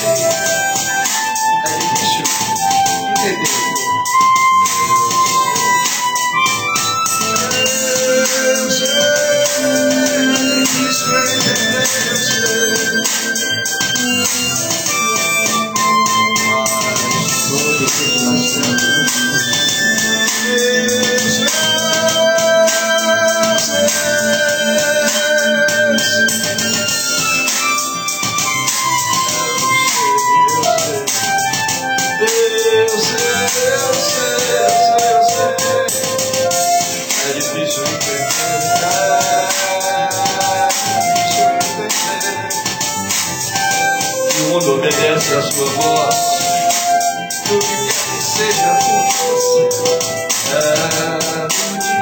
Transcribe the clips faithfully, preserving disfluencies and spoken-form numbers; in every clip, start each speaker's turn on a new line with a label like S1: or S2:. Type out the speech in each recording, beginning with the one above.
S1: É difícil entender. Eu sei, é difícil entender, eu sei. Mas tudo que nós temos. Eu sei, eu sei, eu sei, eu sei. É difícil entender, é difícil entender. E o mundo obedece a sua voz. Tudo que quer que seja por você. É tudo que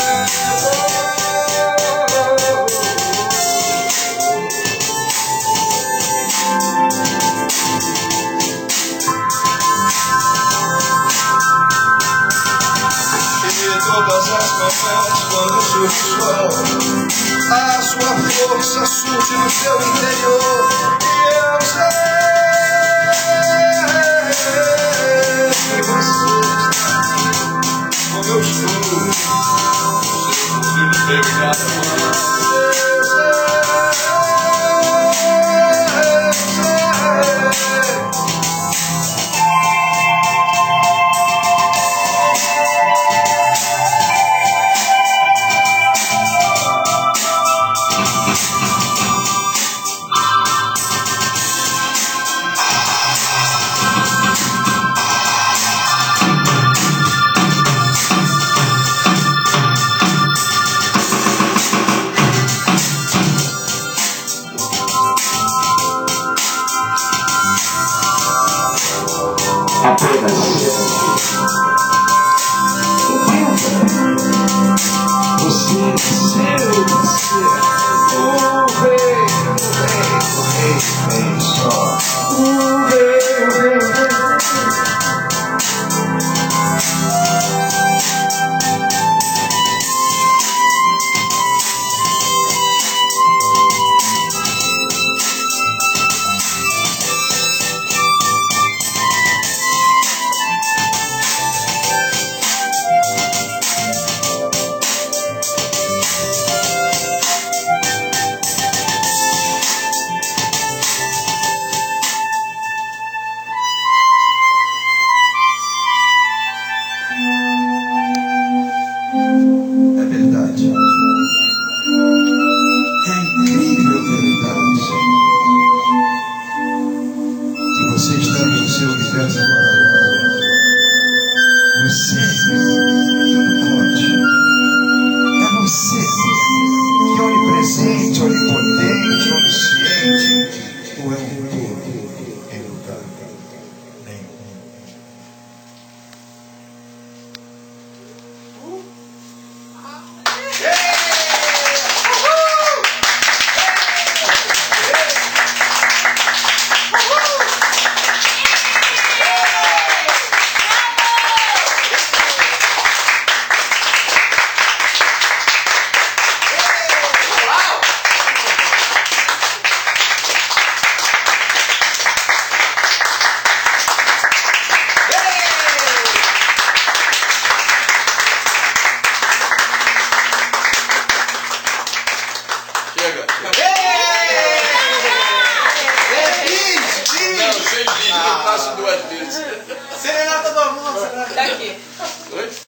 S1: todas as manhãs, quando surge o sol, a sua força surge no seu interior. E eu sei que você está aqui, como eu estou. Você consigo ter cada mão. Eu sei, eu sei.
S2: Apenas você, seu, você, o rei, o rei, o rei, o rei só, o rei, o rei, o rei. Você está no seu universo maravilhoso. Você tudo pode. É você que é onipresente, onipotente, onisciente. Ou é um todo em lugar nenhum.
S3: Duas vezes.
S4: Serenata do amor.
S5: Tá aqui.
S3: Oi?